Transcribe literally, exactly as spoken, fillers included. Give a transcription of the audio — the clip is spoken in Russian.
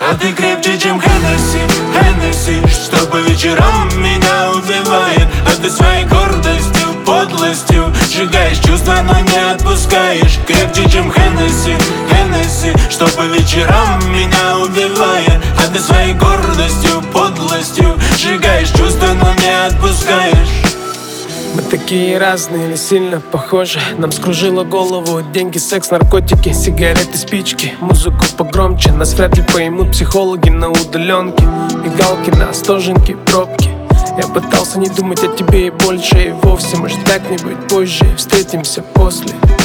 А ты крепче, чем Хеннесси, Хеннесси, что по вечерам меня убивает. А ты своей гордостью, подлостью сжигаешь чувства, но не отпускаешь. Крепче, чем Хеннесси, Хеннесси, что по вечерам меня убивает. А ты своей гордостью, подлостью сжигаешь чувства, но не отпускаешь. Мы такие разные, или сильно похожи. Нам скружило голову деньги, секс, наркотики, сигареты, спички. Музыку погромче, нас вряд ли поймут психологи на удаленке. Мигалки на стоженке, пробки. Я пытался не думать о тебе и больше, и вовсе, может, как-нибудь позже встретимся после.